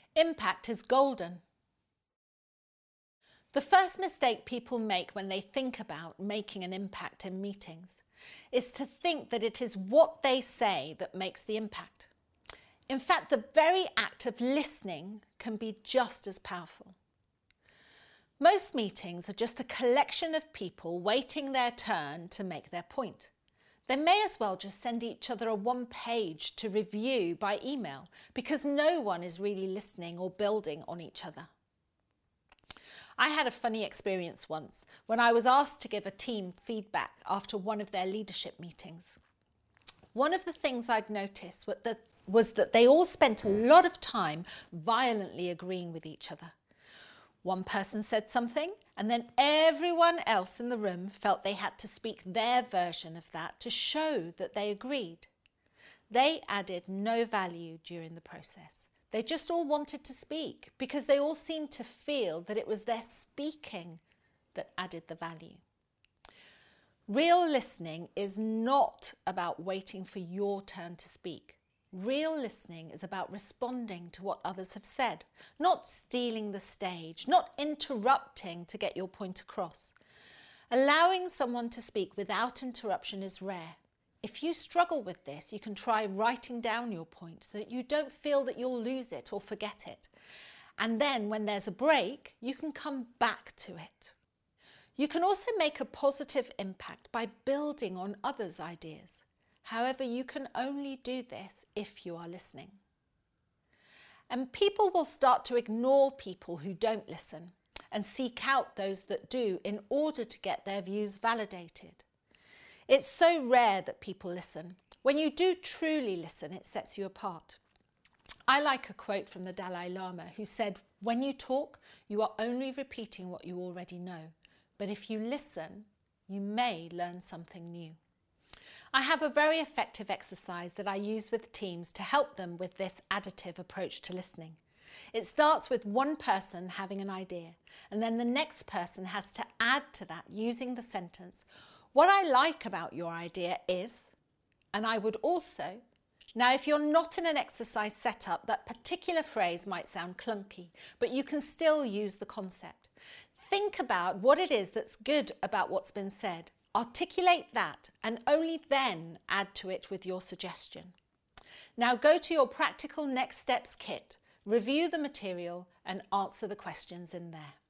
Impact is golden. The first mistake people make when they think about making an impact in meetings is to think that it is what they say that makes the impact. In fact, the very act of listening can be just as powerful. Most meetings are just a collection of people waiting their turn to make their point. They may as well just send each other a one-page to review by email because no one is really listening or building on each other. I had a funny experience once when I was asked to give a team feedback after one of their leadership meetings. One of the things I'd noticed was that they all spent a lot of time violently agreeing with each other. One person said something, and then everyone else in the room felt they had to speak their version of that to show that they agreed. They added no value during the process. They just all wanted to speak because they all seemed to feel that it was their speaking that added the value. Real listening is not about waiting for your turn to speak. Real listening is about responding to what others have said, not stealing the stage, not interrupting to get your point across. Allowing someone to speak without interruption is rare. If you struggle with this, you can try writing down your point so that you don't feel that you'll lose it or forget it. And then when there's a break, you can come back to it. You can also make a positive impact by building on others' ideas. However, you can only do this if you are listening. And people will start to ignore people who don't listen and seek out those that do in order to get their views validated. It's so rare that people listen. When you do truly listen, it sets you apart. I like a quote from the Dalai Lama who said, "When you talk, you are only repeating what you already know. But if you listen, you may learn something new." I have a very effective exercise that I use with teams to help them with this additive approach to listening. It starts with one person having an idea, and then the next person has to add to that using the sentence, "What I like about your idea is," and I would also. Now, if you're not in an exercise setup, that particular phrase might sound clunky, but you can still use the concept. Think about what it is that's good about what's been said. Articulate that and only then add to it with your suggestion. Now go to your practical next steps kit, review the material and answer the questions in there.